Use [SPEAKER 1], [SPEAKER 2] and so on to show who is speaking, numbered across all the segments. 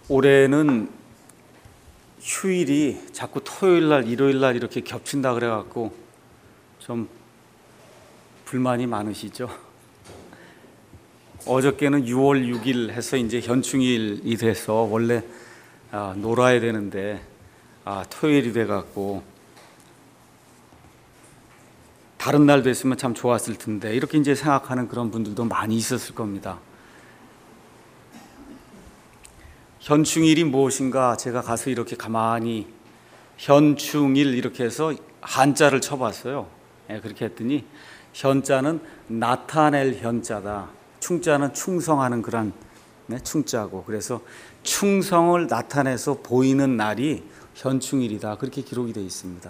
[SPEAKER 1] 올해는 휴일이 자꾸 토요일 날, 일요일 날 이렇게 겹친다 그래갖고 좀 불만이 많으시죠? 어저께는 6월 6일 해서 이제 현충일이 돼서 원래 놀아야 되는데 토요일이 돼갖고 다른 날 됐으면 참 좋았을 텐데 이렇게 이제 생각하는 그런 분들도 많이 있었을 겁니다. 현충일이 무엇인가 제가 가서 이렇게 가만히 현충일 이렇게 해서 한자를 쳐봤어요. 그렇게 했더니 현자는 나타낼 현자다. 충자는 충성하는 그런 충자고, 그래서 충성을 나타내서 보이는 날이 현충일이다. 그렇게 기록이 되어 있습니다.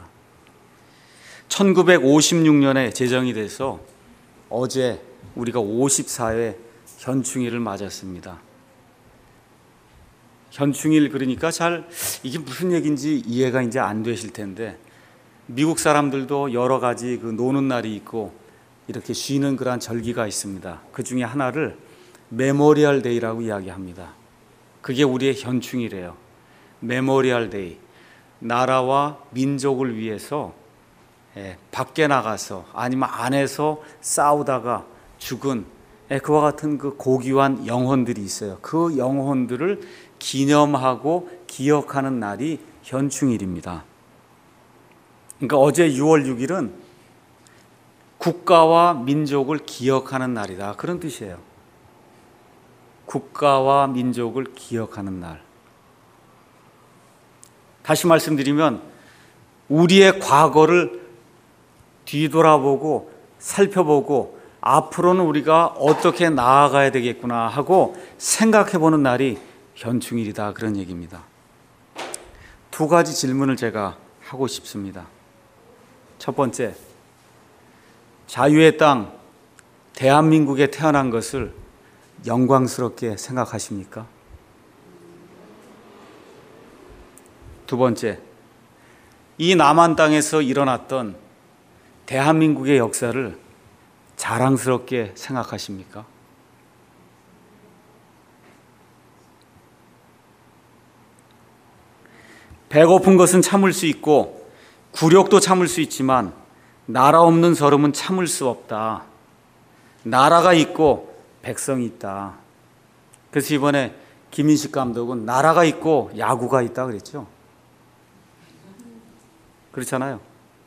[SPEAKER 1] 1956년에 제정이 돼서 어제 우리가 54회 현충일을 맞았습니다. 현충일 그러니까 잘 이게 무슨 얘기인지 이해가 이제 안 되실 텐데, 미국 사람들도 여러 가지 그 노는 날이 있고 이렇게 쉬는 그러한 절기가 있습니다. 그 중에 하나를 메모리얼 데이라고 이야기합니다. 그게 우리의 현충일이에요. 메모리얼 데이. 나라와 민족을 위해서 밖에 나가서 아니면 안에서 싸우다가 죽은 그와 같은 그 고귀한 영혼들이 있어요. 그 영혼들을 기념하고 기억하는 날이 현충일입니다. 그러니까 어제 6월 6일은 국가와 민족을 기억하는 날이다. 그런 뜻이에요. 국가와 민족을 기억하는 날. 다시 말씀드리면 우리의 과거를 뒤돌아보고 살펴보고 앞으로는 우리가 어떻게 나아가야 되겠구나 하고 생각해보는 날이 현충일이다. 그런 얘기입니다. 두 가지 질문을 제가 하고 싶습니다. 첫 번째, 자유의 땅 대한민국에 태어난 것을 영광스럽게 생각하십니까? 두 번째, 이 남한 땅에서 일어났던 대한민국의 역사를 자랑스럽게 생각하십니까? 배고픈 것은 참을 수 있고 굴욕도 참을 수 있지만 나라 없는 서름은 참을 수 없다. 나라가 있고 백성이 있다. 그래서 이번에 김인식 감독은 나라가 있고 야구가 있다 그랬죠. 그렇잖아요.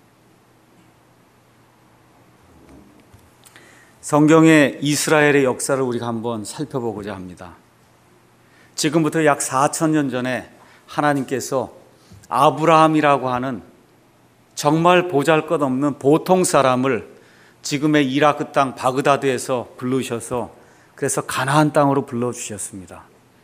[SPEAKER 1] 성경의 이스라엘의 역사를 우리가 한번 살펴보고자 합니다. 지금부터 약 4,000년 전에 하나님께서 아브라함이라고 하는 정말 보잘것없는 보통 사람을 지금의 이라크 땅 바그다드에서 부르셔서 그래서 가나안 땅으로 불러주셨습니다.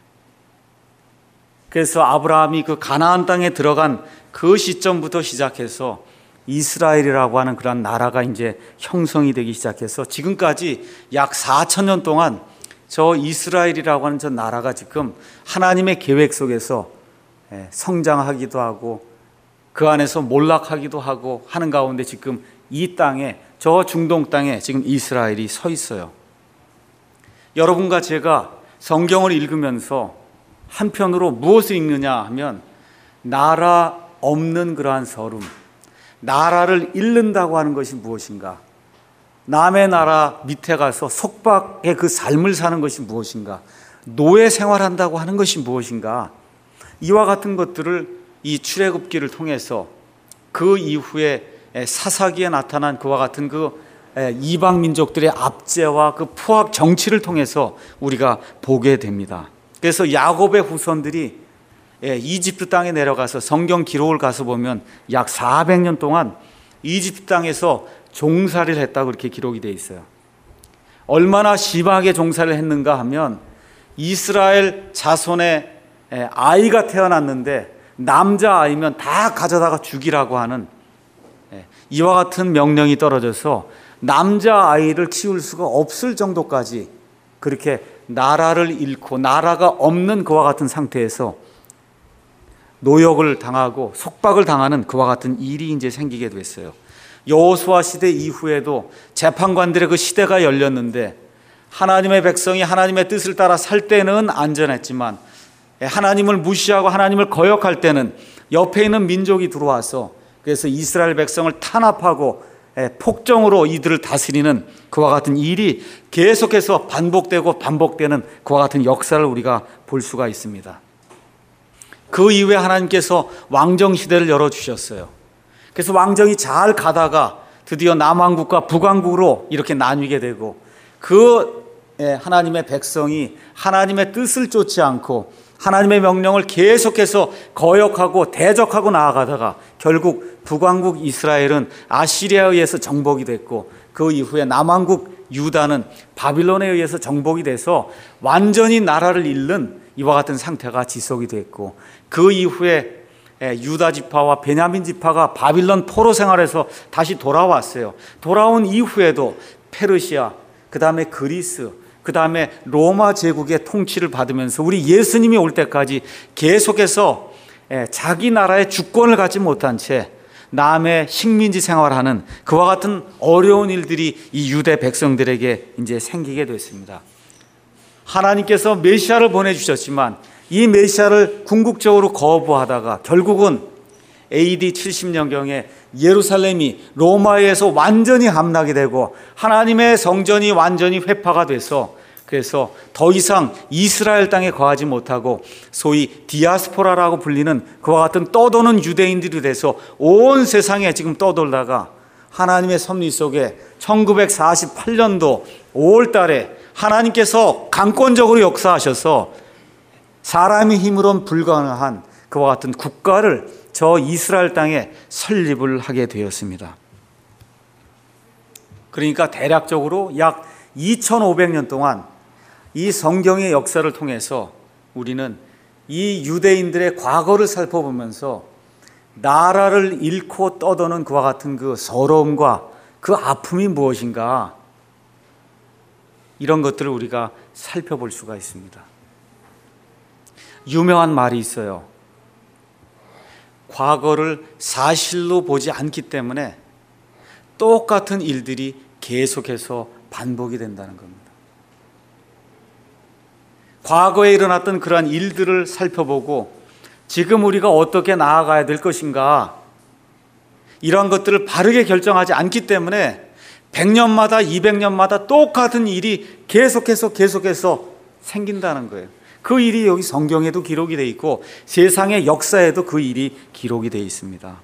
[SPEAKER 1] 그래서 아브라함이 그 가나안 땅에 들어간 그 시점부터 시작해서 이스라엘이라고 하는 그런 나라가 이제 형성이 되기 시작해서 지금까지 약 4,000년 동안 저 이스라엘이라고 하는 저 나라가 지금 하나님의 계획 속에서 성장하기도 하고 그 안에서 몰락하기도 하고 하는 가운데 지금 이 땅에, 저 중동 땅에 지금 이스라엘이 서 있어요. 여러분과 제가 성경을 읽으면서 한편으로 무엇을 읽느냐 하면 나라 없는 그러한 서름, 나라를 잃는다고 하는 것이 무엇인가, 남의 나라 밑에 가서 속박의 그 삶을 사는 것이 무엇인가, 노예 생활한다고 하는 것이 무엇인가, 이와 같은 것들을 이 출애굽기를 통해서 그 이후에 사사기에 나타난 그와 같은 그 이방 민족들의 압제와 그 포압 정치를 통해서 우리가 보게 됩니다. 그래서 야곱의 후손들이 이집트 땅에 내려가서 성경 기록을 가서 보면 약 400년 동안 이집트 땅에서 종살이를 했다고 그렇게 기록이 되어 있어요. 얼마나 심하게 종살이를 했는가 하면 이스라엘 자손의 아이가 태어났는데 남자아이면 다 가져다가 죽이라고 하는 이와 같은 명령이 떨어져서 남자아이를 키울 수가 없을 정도까지 그렇게 나라를 잃고 나라가 없는 그와 같은 상태에서 노역을 당하고 속박을 당하는 그와 같은 일이 이제 생기게 됐어요. 여호수아 시대 이후에도 재판관들의 그 시대가 열렸는데 하나님의 백성이 하나님의 뜻을 따라 살 때는 안전했지만 하나님을 무시하고 하나님을 거역할 때는 옆에 있는 민족이 들어와서 그래서 이스라엘 백성을 탄압하고 폭정으로 이들을 다스리는 그와 같은 일이 계속해서 반복되고 반복되는 그와 같은 역사를 우리가 볼 수가 있습니다. 그 이후에 하나님께서 왕정시대를 열어주셨어요. 그래서 왕정이 잘 가다가 드디어 남왕국과 북왕국으로 이렇게 나뉘게 되고 그 하나님의 백성이 하나님의 뜻을 쫓지 않고 하나님의 명령을 계속해서 거역하고 대적하고 나아가다가 결국 북왕국 이스라엘은 아시리아에 의해서 정복이 됐고 그 이후에 남왕국 유다는 바빌론에 의해서 정복이 돼서 완전히 나라를 잃는 이와 같은 상태가 지속이 됐고 그 이후에 유다 지파와 베냐민 지파가 바빌론 포로 생활에서 다시 돌아왔어요. 돌아온 이후에도 페르시아, 그 다음에 그리스, 그 다음에 로마 제국의 통치를 받으면서 우리 예수님이 올 때까지 계속해서 자기 나라의 주권을 갖지 못한 채 남의 식민지 생활하는 그와 같은 어려운 일들이 이 유대 백성들에게 이제 생기게 됐습니다. 하나님께서 메시아를 보내주셨지만 이 메시아를 궁극적으로 거부하다가 결국은 AD 70년경에 예루살렘이 로마에 의해서 완전히 함락이 되고 하나님의 성전이 완전히 회파가 돼서 그래서 더 이상 이스라엘 땅에 거하지 못하고 소위 디아스포라라고 불리는 그와 같은 떠도는 유대인들이 돼서 온 세상에 지금 떠돌다가 하나님의 섭리 속에 1948년도 5월 달에 하나님께서 강권적으로 역사하셔서 사람의 힘으로는 불가능한 그와 같은 국가를 저 이스라엘 땅에 설립을 하게 되었습니다. 그러니까 대략적으로 약 2500년 동안 이 성경의 역사를 통해서 우리는 이 유대인들의 과거를 살펴보면서 나라를 잃고 떠도는 그와 같은 그 서러움과 그 아픔이 무엇인가 이런 것들을 우리가 살펴볼 수가 있습니다. 유명한 말이 있어요. 과거를 사실로 보지 않기 때문에 똑같은 일들이 계속해서 반복이 된다는 겁니다. 과거에 일어났던 그러한 일들을 살펴보고 지금 우리가 어떻게 나아가야 될 것인가 이러한 것들을 바르게 결정하지 않기 때문에 100년마다 200년마다 똑같은 일이 계속해서 생긴다는 거예요. 그 일이 여기 성경에도 기록이 되어 있고 세상의 역사에도 그 일이 기록이 되어 있습니다.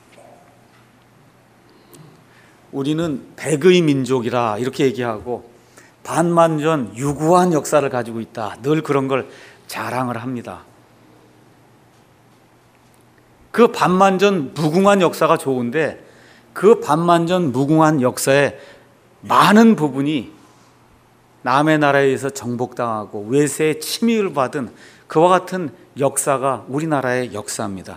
[SPEAKER 1] 우리는 백의 민족이라 이렇게 얘기하고 반만전 유구한 역사를 가지고 있다. 늘 그런 걸 자랑을 합니다. 그 반만전 무궁한 역사가 좋은데 그 반만전 무궁한 역사의 많은 부분이 남의 나라에 의해서 정복당하고 외세의 침입을 받은 그와 같은 역사가 우리나라의 역사입니다.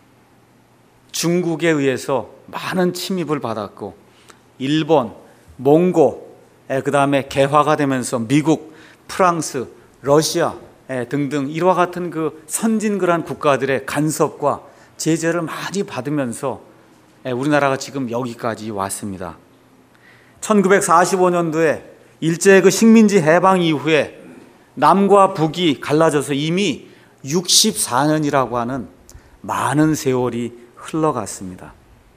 [SPEAKER 1] 중국에 의해서 많은 침입을 받았고 일본, 몽고, 그 다음에 개화가 되면서 미국, 프랑스, 러시아 등등 이와 같은 그 선진국한 국가들의 간섭과 제재를 많이 받으면서 우리나라가 지금 여기까지 왔습니다. 1945년도에 일제의 그 식민지 해방 이후에 남과 북이 갈라져서 이미 64년이라고 하는 많은 세월이 흘러갔습니다.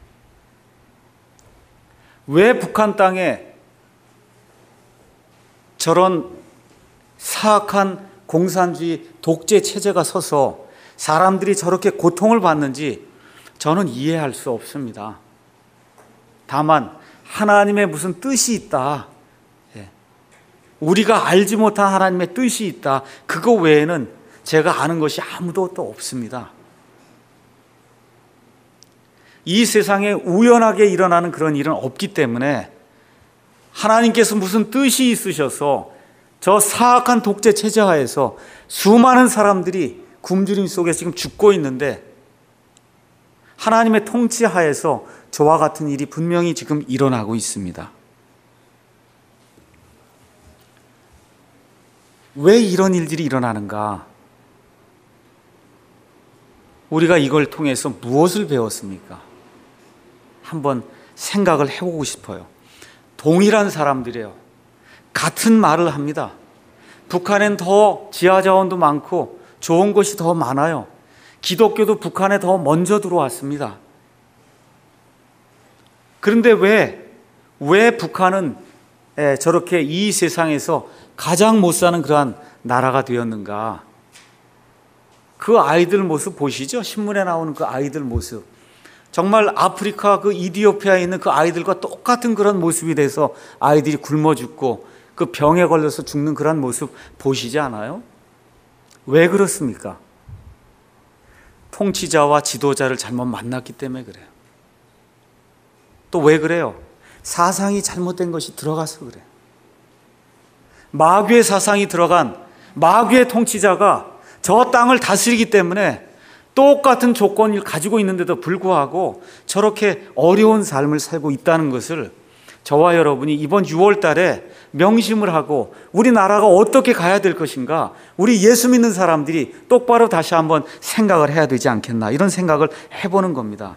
[SPEAKER 1] 왜 북한 땅에 저런 사악한 공산주의 독재 체제가 서서 사람들이 저렇게 고통을 받는지 저는 이해할 수 없습니다. 다만 하나님의 무슨 뜻이 있다. 우리가 알지 못한 하나님의 뜻이 있다. 그거 외에는 제가 아는 것이 아무도 또 없습니다. 이 세상에 우연하게 일어나는 그런 일은 없기 때문에 하나님께서 무슨 뜻이 있으셔서 저 사악한 독재 체제 하에서 수많은 사람들이 굶주림 속에 지금 죽고 있는데 하나님의 통치 하에서 저와 같은 일이 분명히 지금 일어나고 있습니다. 왜 이런 일들이 일어나는가? 우리가 이걸 통해서 무엇을 배웠습니까? 한번 생각을 해보고 싶어요. 동일한 사람들이에요. 같은 말을 합니다. 북한엔 더 지하자원도 많고 좋은 것이 더 많아요. 기독교도 북한에 더 먼저 들어왔습니다. 그런데 왜 북한은 저렇게 이 세상에서 가장 못 사는 그러한 나라가 되었는가? 그 아이들 모습 보시죠? 신문에 나오는 그 아이들 모습. 정말 아프리카 그 이디오피아에 있는 그 아이들과 똑같은 그런 모습이 돼서 아이들이 굶어 죽고 그 병에 걸려서 죽는 그런 모습 보시지 않아요? 왜 그렇습니까? 통치자와 지도자를 잘못 만났기 때문에 그래요. 또 왜 그래요? 사상이 잘못된 것이 들어가서 그래요. 마귀의 사상이 들어간 마귀의 통치자가 저 땅을 다스리기 때문에 똑같은 조건을 가지고 있는데도 불구하고 저렇게 어려운 삶을 살고 있다는 것을 저와 여러분이 이번 6월 달에 명심을 하고 우리나라가 어떻게 가야 될 것인가, 우리 예수 믿는 사람들이 똑바로 다시 한번 생각을 해야 되지 않겠나, 이런 생각을 해보는 겁니다.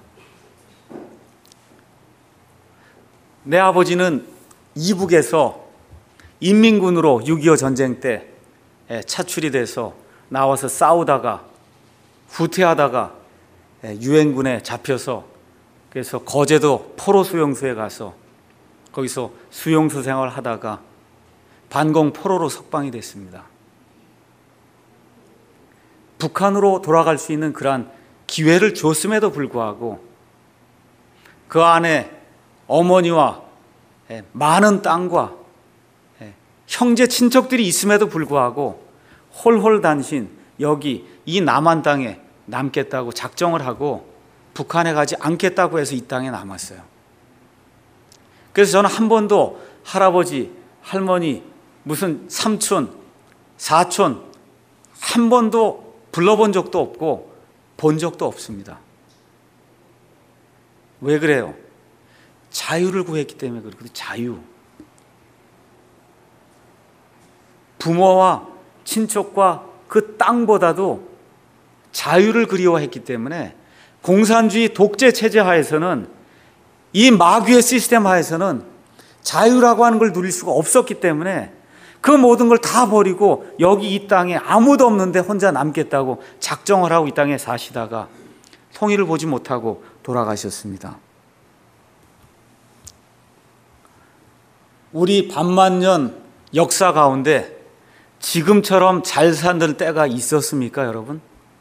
[SPEAKER 1] 내 아버지는 이북에서 인민군으로 6.25 전쟁 때 차출이 돼서 나와서 싸우다가 후퇴하다가 유엔군에 잡혀서 그래서 거제도 포로 수용소에 가서 거기서 수용소 생활을 하다가 반공 포로로 석방이 됐습니다. 북한으로 돌아갈 수 있는 그러한 기회를 줬음에도 불구하고 그 안에 어머니와 많은 땅과 형제 친척들이 있음에도 불구하고 홀홀단신 여기 이 남한 땅에 남겠다고 작정을 하고 북한에 가지 않겠다고 해서 이 땅에 남았어요. 그래서 저는 한 번도 할아버지, 할머니, 무슨 삼촌, 사촌 한 번도 불러본 적도 없고 본 적도 없습니다. 왜 그래요? 자유를 구했기 때문에 그렇거든요. 자유. 부모와 친척과 그 땅보다도 자유를 그리워했기 때문에 공산주의 독재 체제 하에서는, 이 마귀의 시스템 하에서는 자유라고 하는 걸 누릴 수가 없었기 때문에 그 모든 걸 다 버리고 여기 이 땅에 아무도 없는데 혼자 남겠다고 작정을 하고 이 땅에 사시다가 통일을 보지 못하고 돌아가셨습니다. 우리 반만년 역사 가운데 지금처럼 잘 사는 때가 있었습니까, 여러분?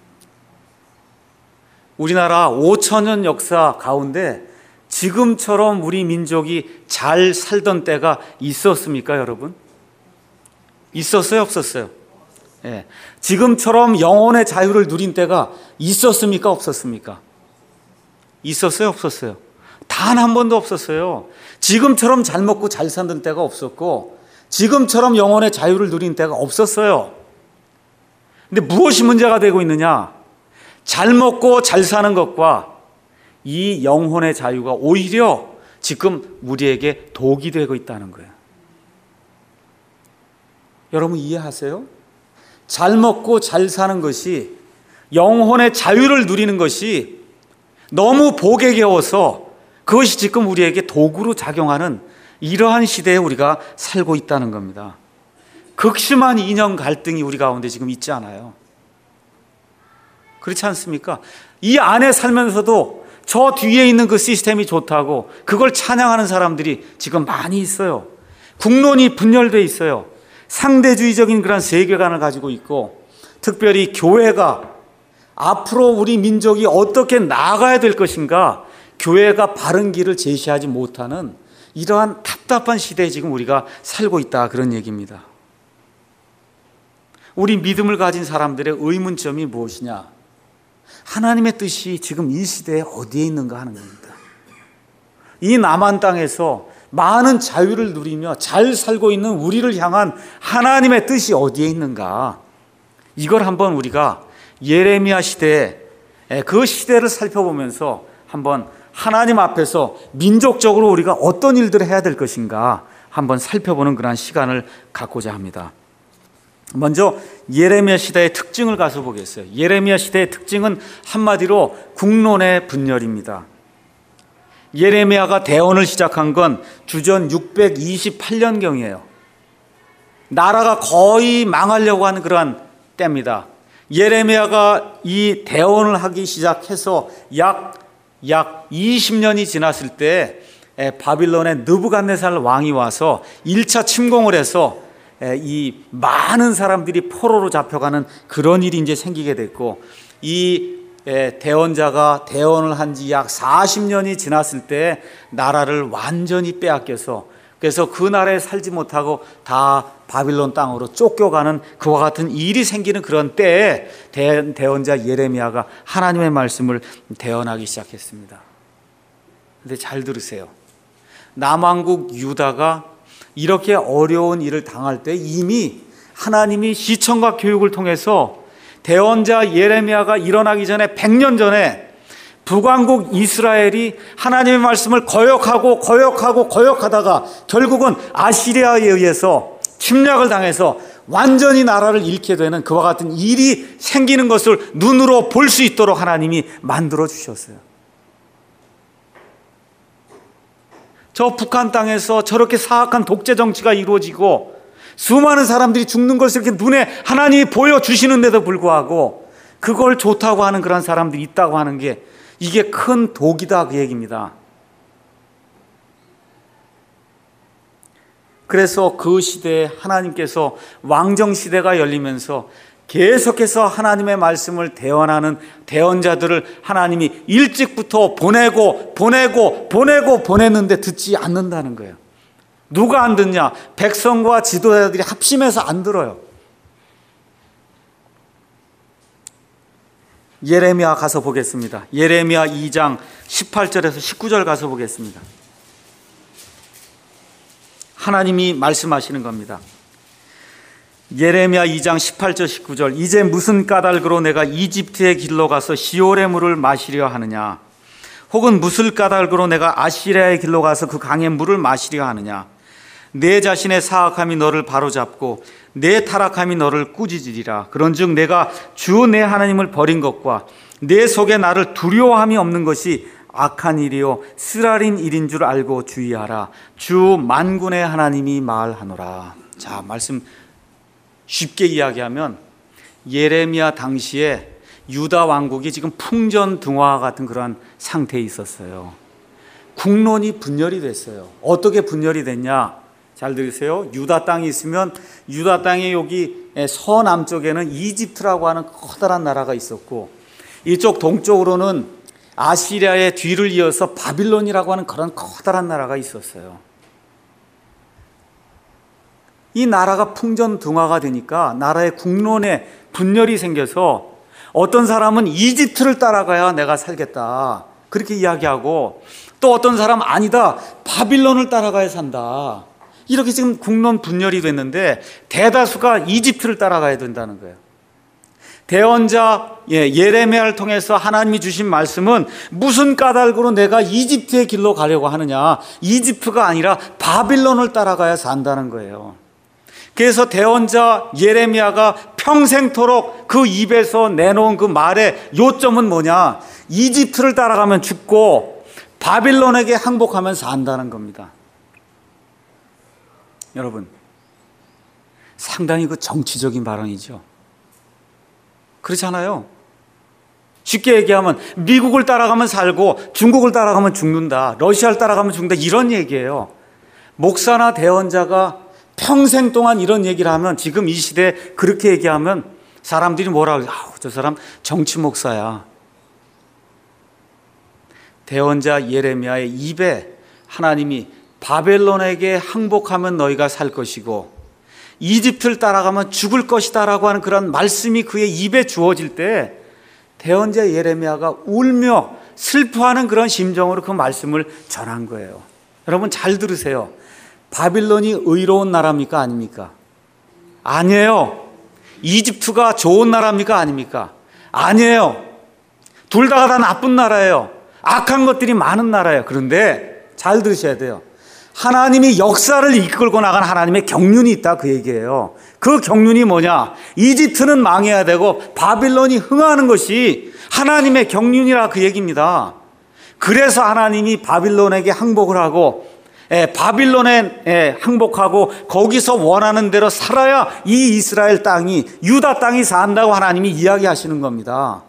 [SPEAKER 1] 우리나라 5천년 역사 가운데 지금처럼 우리 민족이 잘 살던 때가 있었습니까, 여러분? 있었어요, 없었어요? 예. 지금처럼 영혼의 자유를 누린 때가 있었습니까, 없었습니까? 있었어요, 없었어요? 단 한 번도 없었어요. 지금처럼 잘 먹고 잘 사는 때가 없었고 지금처럼 영혼의 자유를 누린 때가 없었어요. 근데 무엇이 문제가 되고 있느냐? 잘 먹고 잘 사는 것과 이 영혼의 자유가 오히려 지금 우리에게 독이 되고 있다는 거예요. 여러분 이해하세요? 잘 먹고 잘 사는 것이, 영혼의 자유를 누리는 것이 너무 복에 겨워서 그것이 지금 우리에게 도구로 작용하는 이러한 시대에 우리가 살고 있다는 겁니다. 극심한 이념 갈등이 우리 가운데 지금 있지 않아요? 그렇지 않습니까? 이 안에 살면서도 저 뒤에 있는 그 시스템이 좋다고 그걸 찬양하는 사람들이 지금 많이 있어요. 국론이 분열되어 있어요. 상대주의적인 그런 세계관을 가지고 있고, 특별히 교회가 앞으로 우리 민족이 어떻게 나아가야 될 것인가, 교회가 바른 길을 제시하지 못하는 이러한 답답한 시대에 지금 우리가 살고 있다, 그런 얘기입니다. 우리 믿음을 가진 사람들의 의문점이 무엇이냐? 하나님의 뜻이 지금 이 시대에 어디에 있는가 하는 겁니다. 이 남한 땅에서 많은 자유를 누리며 잘 살고 있는 우리를 향한 하나님의 뜻이 어디에 있는가? 이걸 한번 우리가 예레미야 시대에, 그 시대를 살펴보면서 한번 하나님 앞에서 민족적으로 우리가 어떤 일들을 해야 될 것인가 한번 살펴보는 그런 시간을 갖고자 합니다. 먼저 예레미야 시대의 특징을 가서 보겠어요. 예레미야 시대의 특징은 한마디로 국론의 분열입니다. 예레미야가 대언을 시작한 건 주전 628년경이에요. 나라가 거의 망하려고 하는 그러한 때입니다. 예레미야가 이 대언을 하기 시작해서 약 20년이 지났을 때 바빌론의 느부갓네살 왕이 와서 1차 침공을 해서 이 많은 사람들이 포로로 잡혀가는 그런 일이 이제 생기게 됐고, 이 대언자가 대언을 한 지 약 40년이 지났을 때 나라를 완전히 빼앗겨서, 그래서 그 나라에 살지 못하고 다 바빌론 땅으로 쫓겨가는 그와 같은 일이 생기는 그런 때에 대언자 예레미야가 하나님의 말씀을 대언하기 시작했습니다. 근데 잘 들으세요. 남왕국 유다가 이렇게 어려운 일을 당할 때 이미 하나님이 시청각 교육을 통해서 대언자 예레미야가 일어나기 전에 100년 전에 북왕국 이스라엘이 하나님의 말씀을 거역하다가 결국은 아시리아에 의해서 침략을 당해서 완전히 나라를 잃게 되는 그와 같은 일이 생기는 것을 눈으로 볼 수 있도록 하나님이 만들어 주셨어요. 저 북한 땅에서 저렇게 사악한 독재 정치가 이루어지고 수많은 사람들이 죽는 것을 이렇게 눈에 하나님이 보여주시는데도 불구하고 그걸 좋다고 하는 그런 사람들이 있다고 하는 게 이게 큰 독이다, 그 얘기입니다. 그래서 그 시대에 하나님께서 왕정시대가 열리면서 계속해서 하나님의 말씀을 대언하는 대언자들을 하나님이 일찍부터 보냈는데 듣지 않는다는 거예요. 누가 안 듣냐? 백성과 지도자들이 합심해서 안 들어요. 예레미야 가서 보겠습니다. 예레미야 2장 18절에서 19절 가서 보겠습니다. 하나님이 말씀하시는 겁니다. 예레미야 2장 18절 19절. 이제 무슨 까닭으로 내가 이집트의 길로 가서 시올의 물을 마시려 하느냐? 혹은 무슨 까닭으로 내가 아시리아의 길로 가서 그 강의 물을 마시려 하느냐? 내 자신의 사악함이 너를 바로잡고 내 타락함이 너를 꾸짖으리라. 그런즉 내가 주 내 하나님을 버린 것과 내 속에 나를 두려워함이 없는 것이 악한 일이요 쓰라린 일인 줄 알고 주의하라. 주 만군의 하나님이 말하노라. 자, 말씀 쉽게 이야기하면 예레미야 당시에 유다 왕국이 지금 풍전등화 같은 그러한 상태에 있었어요. 국론이 분열이 됐어요. 어떻게 분열이 됐냐? 잘 들으세요. 유다 땅이 있으면 유다 땅의 여기 서남쪽에는 이집트라고 하는 커다란 나라가 있었고, 이쪽 동쪽으로는 아시리아의 뒤를 이어서 바빌론이라고 하는 그런 커다란 나라가 있었어요. 이 나라가 풍전등화가 되니까 나라의 국론에 분열이 생겨서 어떤 사람은 이집트를 따라가야 내가 살겠다 그렇게 이야기하고, 또 어떤 사람은 아니다, 바빌론을 따라가야 산다, 이렇게 지금 국론 분열이 됐는데 대다수가 이집트를 따라가야 된다는 거예요. 대언자 예레미야를 통해서 하나님이 주신 말씀은 무슨 까닭으로 내가 이집트의 길로 가려고 하느냐? 이집트가 아니라 바빌론을 따라가야 산다는 거예요. 그래서 대언자 예레미야가 평생토록 그 입에서 내놓은 그 말의 요점은 뭐냐? 이집트를 따라가면 죽고 바빌론에게 항복하면 산다는 겁니다. 여러분, 상당히 그 정치적인 발언이죠. 그렇잖아요. 쉽게 얘기하면 미국을 따라가면 살고 중국을 따라가면 죽는다, 러시아를 따라가면 죽는다, 이런 얘기예요. 목사나 대언자가 평생 동안 이런 얘기를 하면, 지금 이 시대에 그렇게 얘기하면 사람들이 뭐라 그래요? 저 사람 정치 목사야. 대언자 예레미야의 입에 하나님이 바벨론에게 항복하면 너희가 살 것이고 이집트를 따라가면 죽을 것이다 라고 하는 그런 말씀이 그의 입에 주어질 때 대언자 예레미야가 울며 슬퍼하는 그런 심정으로 그 말씀을 전한 거예요. 여러분 잘 들으세요. 바빌론이 의로운 나라입니까? 아닙니까? 아니에요. 이집트가 좋은 나라입니까? 아닙니까? 아니에요. 둘 다 나쁜 나라예요. 악한 것들이 많은 나라예요. 그런데 잘 들으셔야 돼요. 하나님이 역사를 이끌고 나간 하나님의 경륜이 있다, 그 얘기예요. 그 경륜이 뭐냐? 이집트는 망해야 되고 바빌론이 흥하는 것이 하나님의 경륜이라 그 얘기입니다. 그래서 하나님이 바빌론에게 항복을 하고 바빌론에 항복하고 거기서 원하는 대로 살아야 이 이스라엘 땅이, 유다 땅이 산다고 하나님이 이야기하시는 겁니다.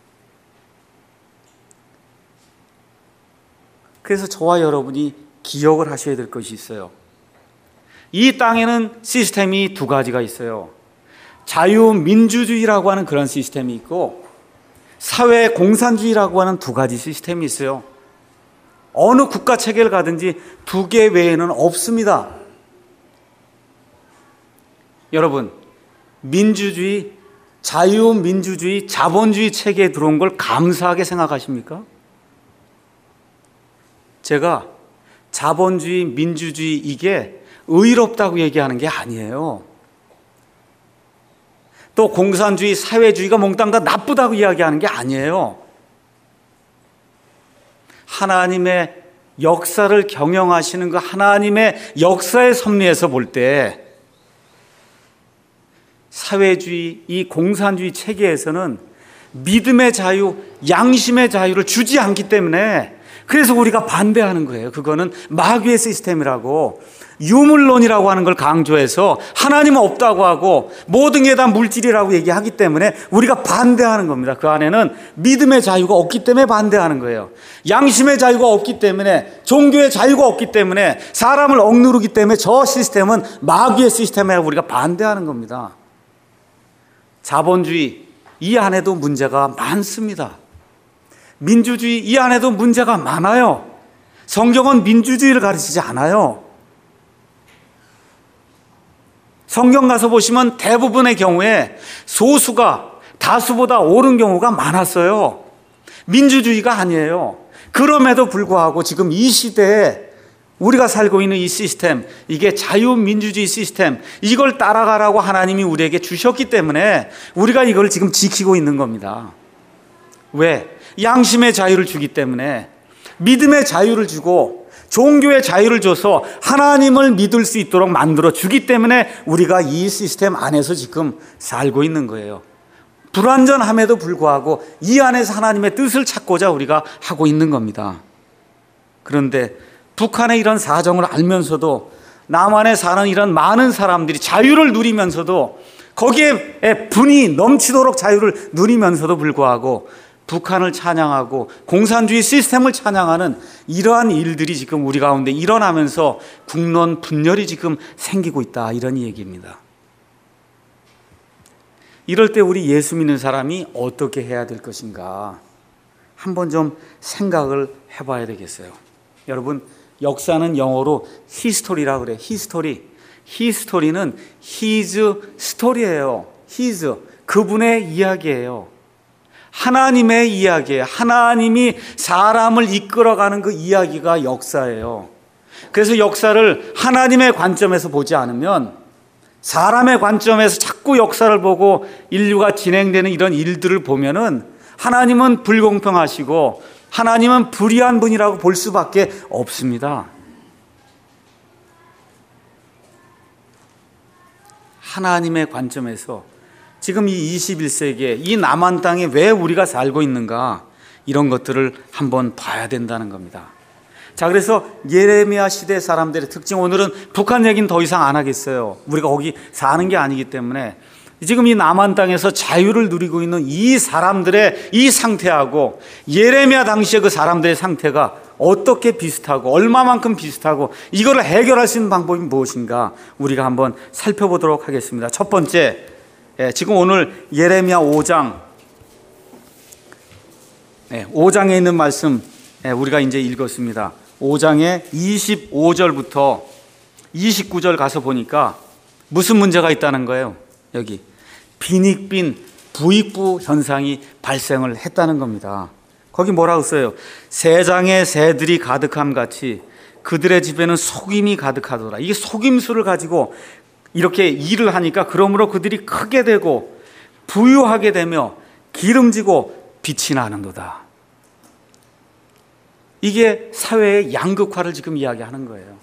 [SPEAKER 1] 그래서 저와 여러분이 기억을 하셔야 될 것이 있어요. 이 땅에는 시스템이 두 가지가 있어요. 자유민주주의라고 하는 그런 시스템이 있고, 사회공산주의라고 하는 두 가지 시스템이 있어요. 어느 국가 체계를 가든지 두 개 외에는 없습니다. 여러분, 민주주의, 자유민주주의, 자본주의 체계에 들어온 걸 감사하게 생각하십니까? 제가 자본주의, 민주주의 이게 의롭다고 얘기하는 게 아니에요. 또 공산주의, 사회주의가 몽땅 다 나쁘다고 이야기하는 게 아니에요. 하나님의 역사를 경영하시는 그 하나님의 역사의 섭리에서 볼 때 사회주의, 이 공산주의 체계에서는 믿음의 자유, 양심의 자유를 주지 않기 때문에 그래서 우리가 반대하는 거예요. 그거는 마귀의 시스템이라고, 유물론이라고 하는 걸 강조해서 하나님은 없다고 하고 모든 게 다 물질이라고 얘기하기 때문에 우리가 반대하는 겁니다. 그 안에는 믿음의 자유가 없기 때문에 반대하는 거예요. 양심의 자유가 없기 때문에, 종교의 자유가 없기 때문에, 사람을 억누르기 때문에 저 시스템은 마귀의 시스템이라고 우리가 반대하는 겁니다. 자본주의, 이 안에도 문제가 많습니다. 민주주의, 이 안에도 문제가 많아요. 성경은 민주주의를 가르치지 않아요. 성경 가서 보시면 대부분의 경우에 소수가 다수보다 옳은 경우가 많았어요. 민주주의가 아니에요. 그럼에도 불구하고 지금 이 시대에 우리가 살고 있는 이 시스템, 이게 자유민주주의 시스템, 이걸 따라가라고 하나님이 우리에게 주셨기 때문에 우리가 이걸 지금 지키고 있는 겁니다. 왜? 양심의 자유를 주기 때문에, 믿음의 자유를 주고 종교의 자유를 줘서 하나님을 믿을 수 있도록 만들어 주기 때문에 우리가 이 시스템 안에서 지금 살고 있는 거예요. 불완전함에도 불구하고 이 안에서 하나님의 뜻을 찾고자 우리가 하고 있는 겁니다. 그런데 북한의 이런 사정을 알면서도 남한에 사는 이런 많은 사람들이 자유를 누리면서도, 거기에 분이 넘치도록 자유를 누리면서도 불구하고 북한을 찬양하고 공산주의 시스템을 찬양하는 이러한 일들이 지금 우리 가운데 일어나면서 국론 분열이 지금 생기고 있다, 이런 얘기입니다. 이럴 때 우리 예수 믿는 사람이 어떻게 해야 될 것인가 한번 좀 생각을 해봐야 되겠어요. 여러분, 역사는 영어로 히스토리라고 그래요. 히스토리는 his story예요. his, 그분의 이야기예요. 하나님의 이야기예요. 하나님이 사람을 이끌어가는 그 이야기가 역사예요. 그래서 역사를 하나님의 관점에서 보지 않으면, 사람의 관점에서 자꾸 역사를 보고 인류가 진행되는 이런 일들을 보면은 하나님은 불공평하시고 하나님은 불의한 분이라고 볼 수밖에 없습니다. 하나님의 관점에서 지금 이 21세기에 이 남한 땅에 왜 우리가 살고 있는가, 이런 것들을 한번 봐야 된다는 겁니다. 자, 그래서 예레미야 시대 사람들의 특징, 오늘은 북한 얘기는 더 이상 안 하겠어요. 우리가 거기 사는 게 아니기 때문에. 지금 이 남한 땅에서 자유를 누리고 있는 이 사람들의 이 상태하고 예레미야 당시의 그 사람들의 상태가 어떻게 비슷하고 얼마만큼 비슷하고 이거를 해결할 수 있는 방법이 무엇인가 우리가 한번 살펴보도록 하겠습니다. 첫 번째, 지금 오늘 예레미야 5장에 있는 말씀 우리가 이제 읽었습니다. 5장의 25절부터 29절 가서 보니까 무슨 문제가 있다는 거예요. 여기 빈익빈 부익부 현상이 발생을 했다는 겁니다. 거기 뭐라고 써요? 새장에 새들이 가득함 같이 그들의 집에는 속임이 가득하더라. 이게 속임수를 가지고 이렇게 일을 하니까 그러므로 그들이 크게 되고 부유하게 되며 기름지고 빛이 나는도다. 이게 사회의 양극화를 지금 이야기하는 거예요.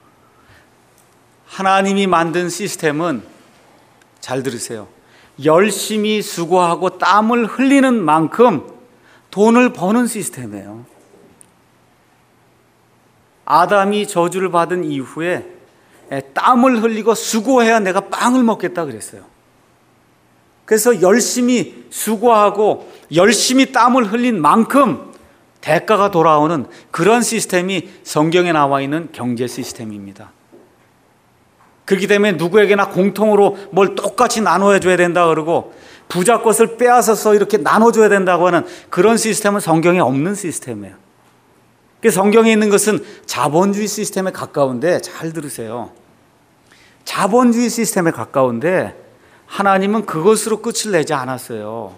[SPEAKER 1] 하나님이 만든 시스템은, 잘 들으세요, 열심히 수고하고 땀을 흘리는 만큼 돈을 버는 시스템이에요. 아담이 저주를 받은 이후에 땀을 흘리고 수고해야 내가 빵을 먹겠다 그랬어요. 그래서 열심히 수고하고 열심히 땀을 흘린 만큼 대가가 돌아오는 그런 시스템이 성경에 나와 있는 경제 시스템입니다. 그렇기 때문에 누구에게나 공통으로 뭘 똑같이 나눠줘야 된다 그러고 부자 것을 빼앗아서 이렇게 나눠줘야 된다고 하는 그런 시스템은 성경에 없는 시스템이에요. 그래서 성경에 있는 것은 자본주의 시스템에 가까운데, 잘 들으세요. 자본주의 시스템에 가까운데 하나님은 그것으로 끝을 내지 않았어요.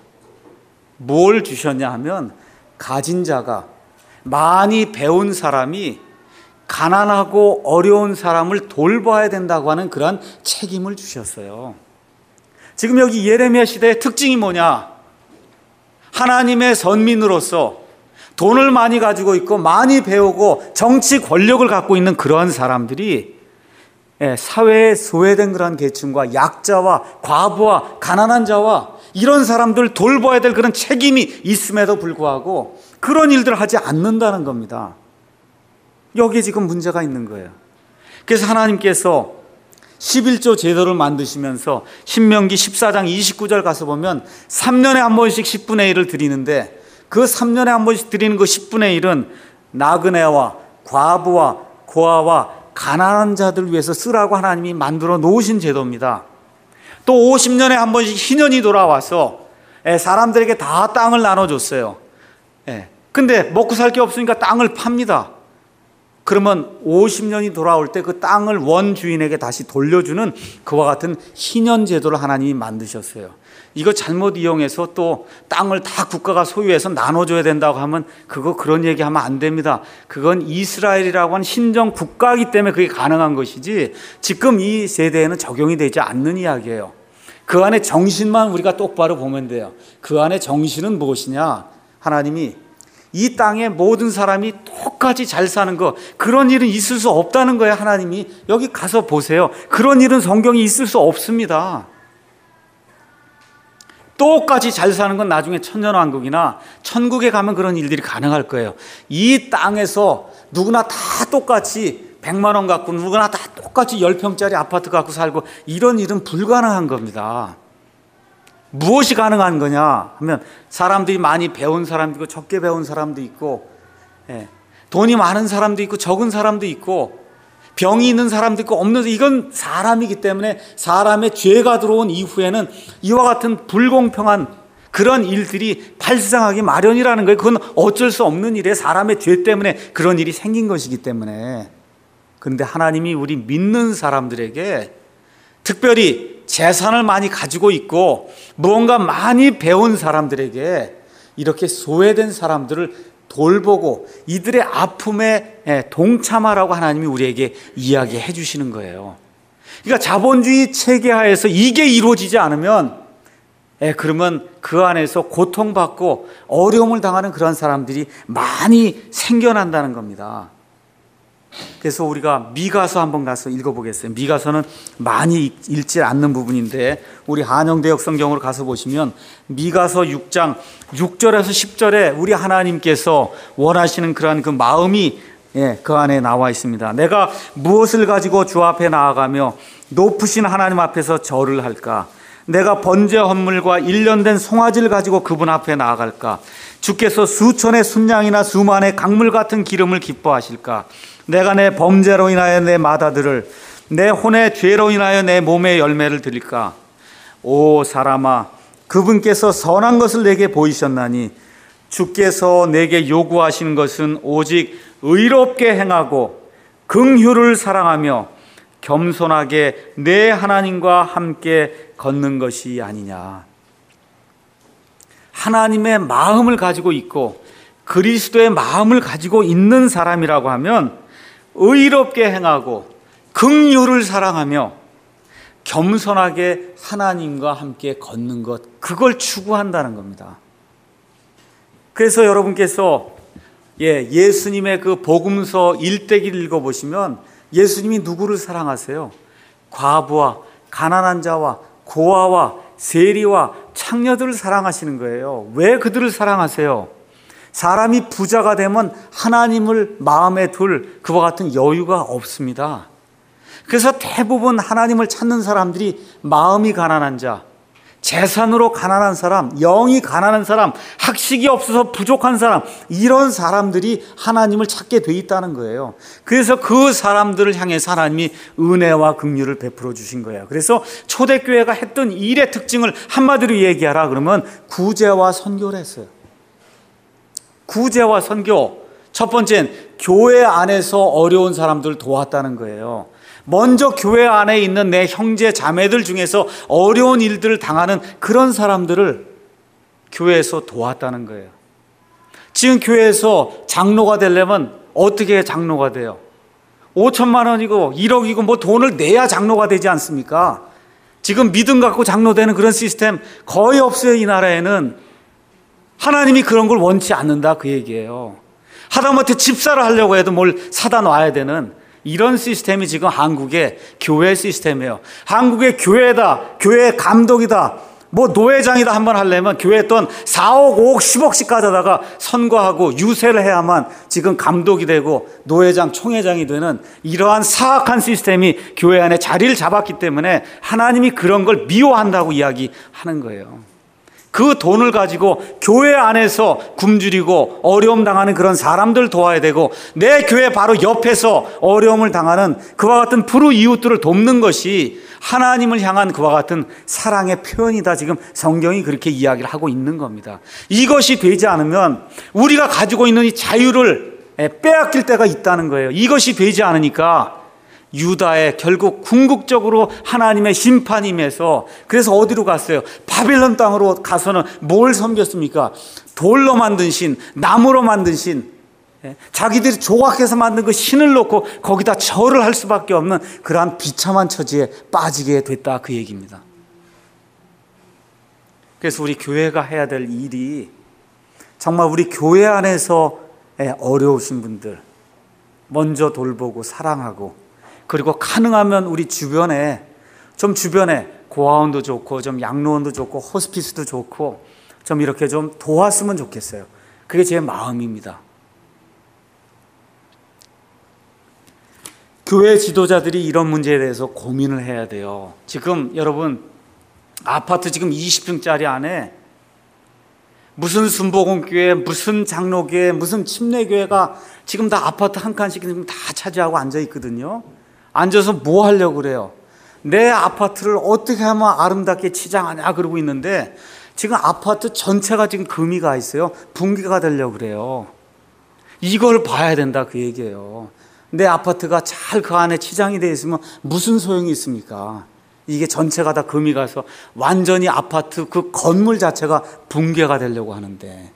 [SPEAKER 1] 뭘 주셨냐 하면 가진 자가, 많이 배운 사람이 가난하고 어려운 사람을 돌봐야 된다고 하는 그런 책임을 주셨어요. 지금 여기 예레미야 시대의 특징이 뭐냐? 하나님의 선민으로서 돈을 많이 가지고 있고 많이 배우고 정치 권력을 갖고 있는 그러한 사람들이 사회에 소외된 그런 계층과 약자와 과부와 가난한 자와 이런 사람들 돌봐야 될 그런 책임이 있음에도 불구하고 그런 일들을 하지 않는다는 겁니다. 여기에 지금 문제가 있는 거예요. 그래서 하나님께서 11조 제도를 만드시면서 신명기 14장 29절 가서 보면 3년에 한 번씩 10분의 1을 드리는데, 그 3년에 한 번씩 드리는 그 10분의 1은 나그네와 과부와 고아와 가난한 자들 위해서 쓰라고 하나님이 만들어 놓으신 제도입니다. 또 50년에 한 번씩 희년이 돌아와서 사람들에게 다 땅을 나눠줬어요. 근데 먹고 살 게 없으니까 땅을 팝니다. 그러면 50년이 돌아올 때 그 땅을 원주인에게 다시 돌려주는 그와 같은 희년 제도를 하나님이 만드셨어요. 이거 잘못 이용해서 또 땅을 다 국가가 소유해서 나눠줘야 된다고 하면 그런 얘기하면 안 됩니다. 그건 이스라엘이라고 하는 신정 국가이기 때문에 그게 가능한 것이지 지금 이 세대에는 적용이 되지 않는 이야기예요. 그 안에 정신만 우리가 똑바로 보면 돼요. 그 안에 정신은 무엇이냐? 하나님이 이 땅에 모든 사람이 똑같이 잘 사는 거, 그런 일은 있을 수 없다는 거예요. 하나님이 여기 가서 보세요. 그런 일은 성경에 있을 수 없습니다. 똑같이 잘 사는 건 나중에 천년왕국이나 천국에 가면 그런 일들이 가능할 거예요. 이 땅에서 누구나 다 똑같이 100만 원 갖고 누구나 다 똑같이 10평짜리 아파트 갖고 살고 이런 일은 불가능한 겁니다. 무엇이 가능한 거냐 하면 사람들이 많이 배운 사람도 있고 적게 배운 사람도 있고 돈이 많은 사람도 있고 적은 사람도 있고 병이 있는 사람도 있고 없는, 이건 사람이기 때문에 사람의 죄가 들어온 이후에는 이와 같은 불공평한 그런 일들이 발생하기 마련이라는 거예요. 그건 어쩔 수 없는 일이에요. 사람의 죄 때문에 그런 일이 생긴 것이기 때문에. 그런데 하나님이 우리 믿는 사람들에게 특별히 재산을 많이 가지고 있고 무언가 많이 배운 사람들에게 이렇게 소외된 사람들을 돌보고 이들의 아픔에 동참하라고 하나님이 우리에게 이야기해 주시는 거예요. 그러니까 자본주의 체계하에서 이게 이루어지지 않으면 그러면 그 안에서 고통받고 어려움을 당하는 그런 사람들이 많이 생겨난다는 겁니다. 그래서 우리가 미가서 한번 가서 읽어보겠어요. 미가서는 많이 읽지 않는 부분인데 우리 한영대역 성경으로 가서 보시면 미가서 6장 6절에서 10절에 우리 하나님께서 원하시는 그러한 그 마음이 그 안에 나와 있습니다. 내가 무엇을 가지고 주 앞에 나아가며 높으신 하나님 앞에서 절을 할까? 내가 번제 헌물과 일련된 송아지를 가지고 그분 앞에 나아갈까? 주께서 수천의 순양이나 수만의 강물 같은 기름을 기뻐하실까? 내가 내 범죄로 인하여 내 마다들을, 내 혼의 죄로 인하여 내 몸의 열매를 드릴까? 오 사람아, 그분께서 선한 것을 내게 보이셨나니 주께서 내게 요구하시는 것은 오직 의롭게 행하고 긍휼을 사랑하며 겸손하게 내 하나님과 함께 걷는 것이 아니냐. 하나님의 마음을 가지고 있고 그리스도의 마음을 가지고 있는 사람이라고 하면 의롭게 행하고 긍휼을 사랑하며 겸손하게 하나님과 함께 걷는 것, 그걸 추구한다는 겁니다. 그래서 여러분께서 예수님의 그 복음서 일대기를 읽어보시면 예수님이 누구를 사랑하세요? 과부와 가난한 자와 고아와 세리와 창녀들을 사랑하시는 거예요. 왜 그들을 사랑하세요? 사람이 부자가 되면 하나님을 마음에 둘 그와 같은 여유가 없습니다. 그래서 대부분 하나님을 찾는 사람들이 마음이 가난한 자, 재산으로 가난한 사람, 영이 가난한 사람, 학식이 없어서 부족한 사람, 이런 사람들이 하나님을 찾게 돼 있다는 거예요. 그래서 그 사람들을 향해서 하나님이 은혜와 긍휼을 베풀어 주신 거예요. 그래서 초대교회가 했던 일의 특징을 한마디로 얘기하라 그러면 구제와 선교를 했어요. 구제와 선교. 첫 번째는 교회 안에서 어려운 사람들을 도왔다는 거예요. 먼저 교회 안에 있는 내 형제 자매들 중에서 어려운 일들을 당하는 그런 사람들을 교회에서 도왔다는 거예요. 지금 교회에서 장로가 되려면 어떻게 장로가 돼요? 5천만 원이고 1억이고 뭐 돈을 내야 장로가 되지 않습니까? 지금 믿음 갖고 장로되는 그런 시스템 거의 없어요. 이 나라에는. 하나님이 그런 걸 원치 않는다 그 얘기예요. 하다못해 집사를 하려고 해도 뭘 사다 놔야 되는 이런 시스템이 지금 한국의 교회 시스템이에요. 한국의 교회다, 교회 감독이다, 뭐 노회장이다 한번 하려면 교회 돈 4억, 5억, 10억씩 가져다가 선거하고 유세를 해야만 지금 감독이 되고 노회장, 총회장이 되는 이러한 사악한 시스템이 교회 안에 자리를 잡았기 때문에 하나님이 그런 걸 미워한다고 이야기하는 거예요. 그 돈을 가지고 교회 안에서 굶주리고 어려움 당하는 그런 사람들 도와야 되고 내 교회 바로 옆에서 어려움을 당하는 그와 같은 불우 이웃들을 돕는 것이 하나님을 향한 그와 같은 사랑의 표현이다. 지금 성경이 그렇게 이야기를 하고 있는 겁니다. 이것이 되지 않으면 우리가 가지고 있는 이 자유를 빼앗길 때가 있다는 거예요. 이것이 되지 않으니까 유다에 결국 궁극적으로 하나님의 심판이 임해서 그래서 어디로 갔어요? 바빌론 땅으로 가서는 뭘 섬겼습니까? 돌로 만든 신, 나무로 만든 신, 자기들이 조각해서 만든 그 신을 놓고 거기다 절을 할 수밖에 없는 그러한 비참한 처지에 빠지게 됐다 그 얘기입니다. 그래서 우리 교회가 해야 될 일이 정말 우리 교회 안에서 어려우신 분들 먼저 돌보고 사랑하고 그리고 가능하면 우리 주변에 고아원도 좋고 좀 양로원도 좋고 호스피스도 좋고 좀 이렇게 좀 도왔으면 좋겠어요. 그게 제 마음입니다. 교회 지도자들이 이런 문제에 대해서 고민을 해야 돼요. 지금 여러분 아파트 지금 20층짜리 안에 무슨 순복음교회, 무슨 장로교회, 무슨 침례교회가 지금 다 아파트 한 칸씩 지금 다 차지하고 앉아 있거든요. 앉아서 뭐 하려고 그래요? 내 아파트를 어떻게 하면 아름답게 치장하냐 그러고 있는데 지금 아파트 전체가 지금 금이 가 있어요. 붕괴가 되려고 그래요. 이걸 봐야 된다 그 얘기예요. 내 아파트가 잘 그 안에 치장이 되어 있으면 무슨 소용이 있습니까? 이게 전체가 다 금이 가서 완전히 아파트 그 건물 자체가 붕괴가 되려고 하는데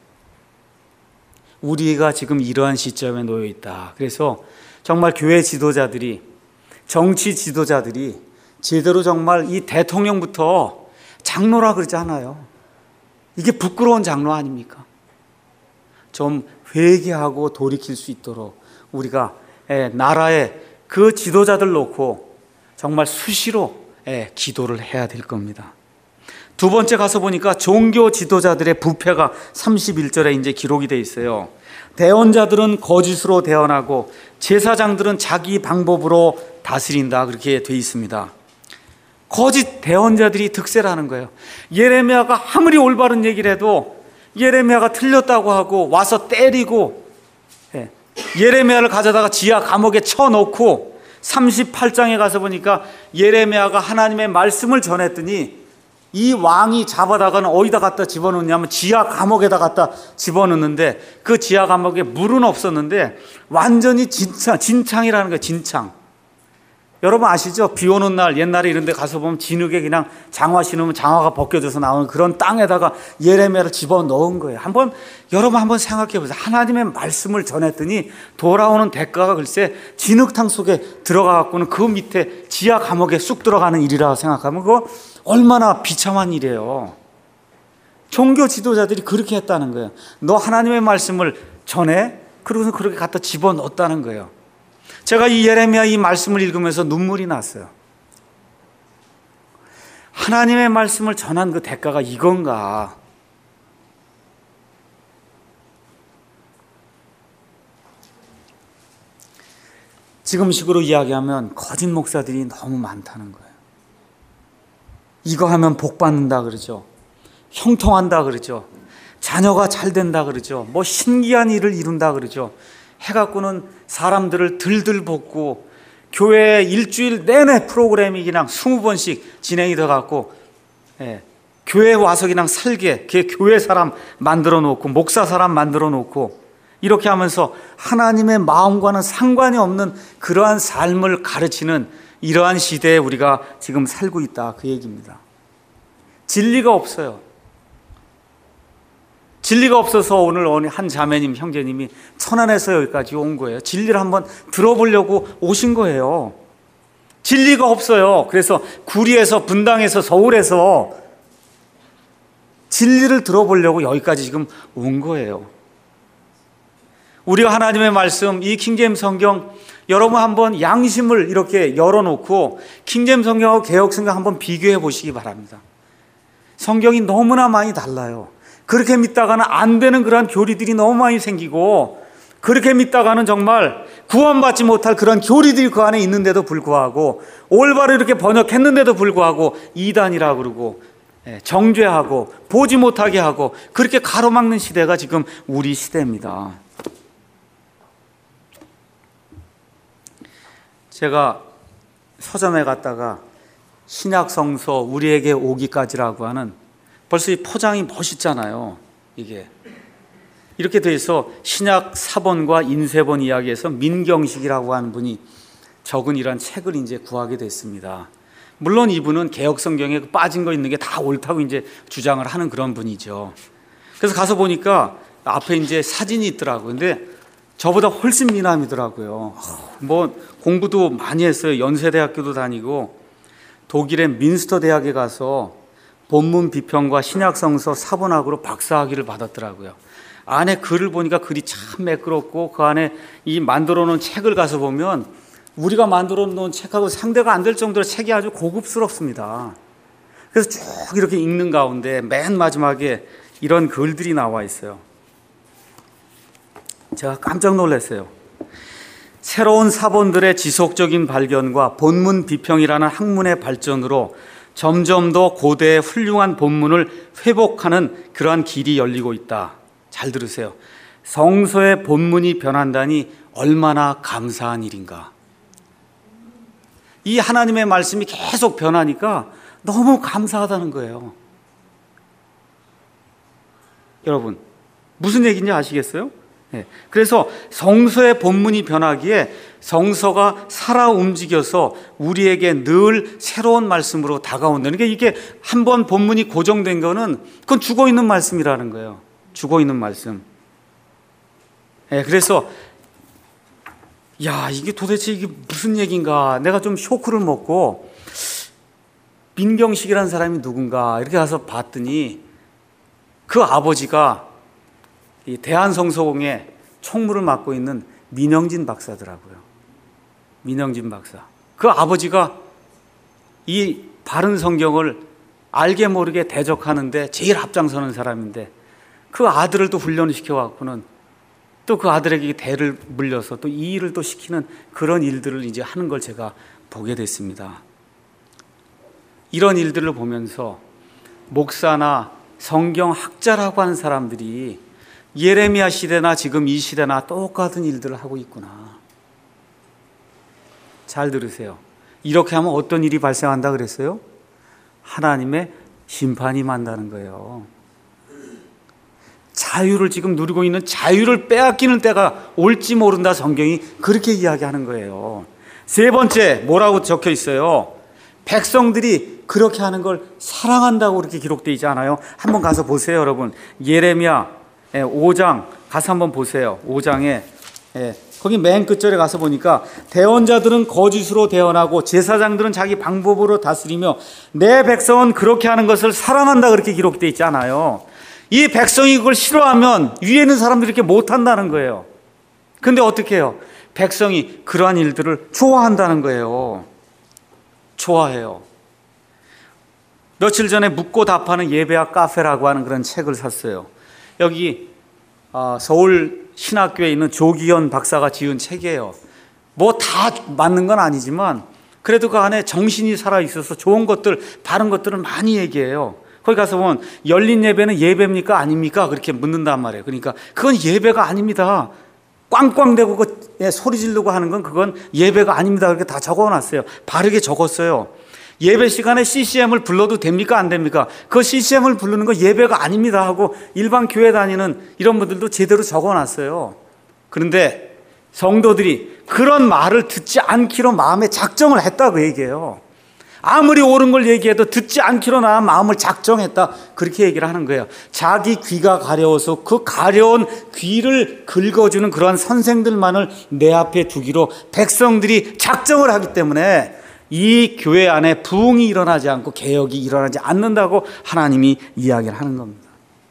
[SPEAKER 1] 우리가 지금 이러한 시점에 놓여 있다. 그래서 정말 교회 지도자들이 정치 지도자들이 제대로 정말 이 대통령부터 장로라 그러지 않아요. 이게 부끄러운 장로 아닙니까? 좀 회개하고 돌이킬 수 있도록 우리가 나라의 그 지도자들 놓고 정말 수시로 기도를 해야 될 겁니다. 두 번째 가서 보니까 종교 지도자들의 부패가 31절에 이제 기록이 돼 있어요. 대언자들은 거짓으로 대언하고 제사장들은 자기 방법으로 다스린다 그렇게 돼 있습니다. 거짓 대언자들이 득세라는 거예요. 예레미야가 아무리 올바른 얘기를 해도 예레미야가 틀렸다고 하고 와서 때리고 예레미야를 가져다가 지하 감옥에 쳐놓고 38장에 가서 보니까 예레미야가 하나님의 말씀을 전했더니 이 왕이 잡아다가는 어디다 갖다 집어넣냐면 지하 감옥에다 갖다 집어넣는데 그 지하 감옥에 물은 없었는데 완전히 진창이라는 거예요. 진창. 여러분 아시죠? 비 오는 날 옛날에 이런 데 가서 보면 진흙에 그냥 장화 신으면 장화가 벗겨져서 나오는 그런 땅에다가 예레미야를 집어넣은 거예요. 여러분 한번 생각해 보세요. 하나님의 말씀을 전했더니 돌아오는 대가가 글쎄 진흙탕 속에 들어가 갖고는 그 밑에 지하 감옥에 쑥 들어가는 일이라고 생각하면 그거 얼마나 비참한 일이에요. 종교 지도자들이 그렇게 했다는 거예요. 너 하나님의 말씀을 전해? 그러고서 그렇게 갖다 집어넣었다는 거예요. 제가 이 예레미야 이 말씀을 읽으면서 눈물이 났어요. 하나님의 말씀을 전한 그 대가가 이건가? 지금식으로 이야기하면 거짓 목사들이 너무 많다는 거예요. 이거 하면 복 받는다 그러죠. 형통한다 그러죠. 자녀가 잘 된다 그러죠. 뭐 신기한 일을 이룬다 그러죠. 해갖고는 사람들을 들들 볶고 교회에 일주일 내내 프로그램이 그냥 20번씩 진행이 돼갖고 교회에 와서 그냥 살게 교회 사람 만들어 놓고 목사 사람 만들어 놓고 이렇게 하면서 하나님의 마음과는 상관이 없는 그러한 삶을 가르치는 이러한 시대에 우리가 지금 살고 있다, 그 얘기입니다. 진리가 없어요. 진리가 없어서 오늘 한 자매님, 형제님이 천안에서 여기까지 온 거예요. 진리를 한번 들어보려고 오신 거예요. 진리가 없어요. 그래서 구리에서, 분당에서, 서울에서 진리를 들어보려고 여기까지 지금 온 거예요. 우리가 하나님의 말씀, 이 킹제임스 성경, 여러분 한번 양심을 이렇게 열어놓고 킹제임스 성경하고 개역 성경 한번 비교해 보시기 바랍니다. 성경이 너무나 많이 달라요. 그렇게 믿다가는 안 되는 그런 교리들이 너무 많이 생기고, 그렇게 믿다가는 정말 구원받지 못할 그런 교리들이 그 안에 있는데도 불구하고, 올바로 이렇게 번역했는데도 불구하고 이단이라고 그러고 정죄하고 보지 못하게 하고 그렇게 가로막는 시대가 지금 우리 시대입니다. 제가 서점에 갔다가 신약성서 우리에게 오기까지라고 하는, 벌써 이 포장이 멋있잖아요. 이게 이렇게 돼 있어 신약 사본과 인쇄본 이야기에서 민경식이라고 하는 분이 적은 이런 책을 이제 구하게 됐습니다. 물론 이분은 개역 성경에 빠진 거 있는 게 다 옳다고 이제 주장을 하는 그런 분이죠. 그래서 가서 보니까 앞에 이제 사진이 있더라고요. 근데 저보다 훨씬 미남이더라고요. 뭐 공부도 많이 했어요. 연세대학교도 다니고 독일의 민스터 대학에 가서 본문 비평과 신약성서 사본학으로 박사학위를 받았더라고요. 안에 글을 보니까 글이 참 매끄럽고 그 안에 이 만들어 놓은 책을 가서 보면 우리가 만들어 놓은 책하고 상대가 안 될 정도로 책이 아주 고급스럽습니다. 그래서 쭉 이렇게 읽는 가운데 맨 마지막에 이런 글들이 나와 있어요. 제가 깜짝 놀랐어요. 새로운 사본들의 지속적인 발견과 본문 비평이라는 학문의 발전으로 점점 더 고대의 훌륭한 본문을 회복하는 그러한 길이 열리고 있다. 잘 들으세요. 성서의 본문이 변한다니 얼마나 감사한 일인가. 이 하나님의 말씀이 계속 변하니까 너무 감사하다는 거예요. 여러분, 무슨 얘기인지 아시겠어요? 그래서 성서의 본문이 변하기에 성서가 살아 움직여서 우리에게 늘 새로운 말씀으로 다가온다는 게, 이게 한번 본문이 고정된 거는 그건 죽어있는 말씀이라는 거예요. 죽어있는 말씀. 그래서 이게 도대체 이게 무슨 얘기인가, 내가 좀 쇼크를 먹고 민경식이라는 사람이 누군가 이렇게 가서 봤더니 그 아버지가 이 대한성서공의 총무를 맡고 있는 민영진 박사더라고요. 민영진 박사. 그 아버지가 이 바른 성경을 알게 모르게 대적하는데 제일 앞장서는 사람인데, 그 아들을 또 훈련을 시켜갖고는 또 그 아들에게 대를 물려서 또 이 일을 또 시키는 그런 일들을 이제 하는 걸 제가 보게 됐습니다. 이런 일들을 보면서 목사나 성경학자라고 하는 사람들이 예레미야 시대나 지금 이 시대나 똑같은 일들을 하고 있구나. 잘 들으세요. 이렇게 하면 어떤 일이 발생한다 그랬어요? 하나님의 심판이 만다는 거예요. 자유를 지금 누리고 있는 자유를 빼앗기는 때가 올지 모른다. 성경이 그렇게 이야기하는 거예요. 세 번째, 뭐라고 적혀 있어요? 백성들이 그렇게 하는 걸 사랑한다고 그렇게 기록되어 있지 않아요? 한번 가서 보세요, 여러분. 예레미야 5장 가서 한번 보세요. 5장에 거기 맨 끝절에 가서 보니까 대언자들은 거짓으로 대언하고 제사장들은 자기 방법으로 다스리며 내 백성은 그렇게 하는 것을 사랑한다 그렇게 기록되어 있지 않아요? 이 백성이 그걸 싫어하면 위에 있는 사람들이 이렇게 못한다는 거예요. 근데 어떻게 해요? 백성이 그러한 일들을 좋아한다는 거예요. 좋아해요. 며칠 전에 묻고 답하는 예배와 카페라고 하는 그런 책을 샀어요. 여기 서울 신학교에 있는 조기현 박사가 지은 책이에요. 뭐 다 다 맞는 건 아니지만 그래도 그 안에 정신이 살아있어서 좋은 것들, 바른 것들을 많이 얘기해요. 거기 가서 보면 열린 예배는 예배입니까? 아닙니까? 그렇게 묻는단 말이에요. 그러니까 그건 예배가 아닙니다. 꽝꽝대고 소리 지르고 하는 건 그건 예배가 아닙니다. 그렇게 다 적어놨어요. 바르게 적었어요. 예배 시간에 CCM을 불러도 됩니까? 안 됩니까? 그 CCM을 부르는 거 예배가 아닙니다 하고 일반 교회 다니는 이런 분들도 제대로 적어놨어요. 그런데 성도들이 그런 말을 듣지 않기로 마음에 작정을 했다 그 얘기예요. 아무리 옳은 걸 얘기해도 듣지 않기로 나 마음을 작정했다 그렇게 얘기를 하는 거예요. 자기 귀가 가려워서 그 가려운 귀를 긁어주는 그러한 선생들만을 내 앞에 두기로 백성들이 작정을 하기 때문에 이 교회 안에 부흥이 일어나지 않고 개혁이 일어나지 않는다고 하나님이 이야기를 하는 겁니다.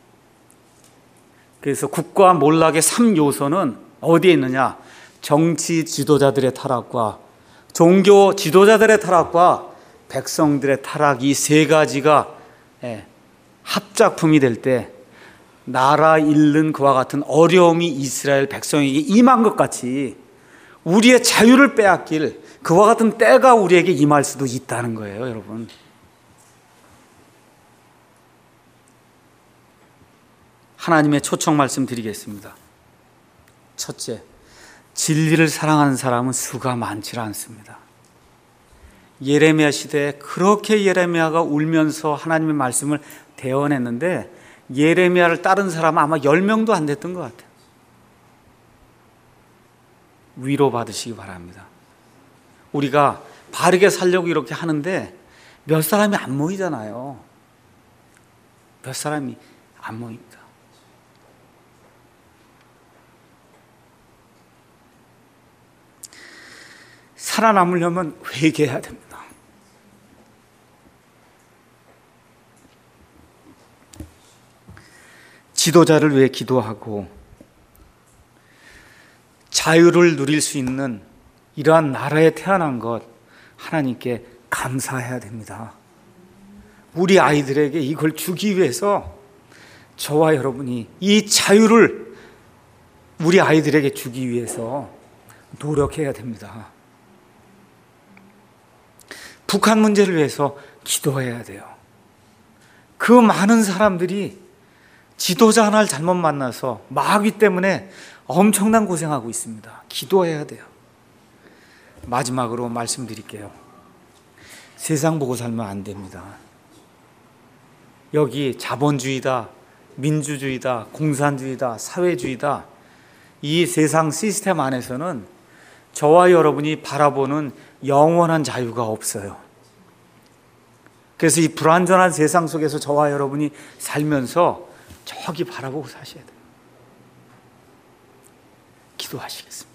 [SPEAKER 1] 그래서 국가 몰락의 3요소는 어디에 있느냐? 정치 지도자들의 타락과 종교 지도자들의 타락과 백성들의 타락, 이 세 가지가 합작품이 될 때 나라 잃는 그와 같은 어려움이 이스라엘 백성에게 임한 것 같이 우리의 자유를 빼앗길 그와 같은 때가 우리에게 임할 수도 있다는 거예요, 여러분. 하나님의 초청 말씀 드리겠습니다. 첫째, 진리를 사랑하는 사람은 수가 많지 않습니다. 예레미야 시대에 그렇게 예레미야가 울면서 하나님의 말씀을 대언했는데 예레미야를 따른 사람은 아마 10명도 안 됐던 것 같아요. 위로받으시기 바랍니다. 우리가 바르게 살려고 이렇게 하는데 몇 사람이 안 모이잖아요. 몇 사람이 안 모입니다. 살아남으려면 회개해야 됩니다. 지도자를 위해 기도하고 자유를 누릴 수 있는 이러한 나라에 태어난 것 하나님께 감사해야 됩니다. 우리 아이들에게 이걸 주기 위해서 저와 여러분이 이 자유를 우리 아이들에게 주기 위해서 노력해야 됩니다. 북한 문제를 위해서 기도해야 돼요. 그 많은 사람들이 지도자 하나를 잘못 만나서 마귀 때문에 엄청난 고생하고 있습니다. 기도해야 돼요. 마지막으로 말씀드릴게요. 세상 보고 살면 안 됩니다. 여기 자본주의다, 민주주의다, 공산주의다, 사회주의다, 이 세상 시스템 안에서는 저와 여러분이 바라보는 영원한 자유가 없어요. 그래서 이 불완전한 세상 속에서 저와 여러분이 살면서 저기 바라보고 사셔야 돼요. 기도하시겠습니다.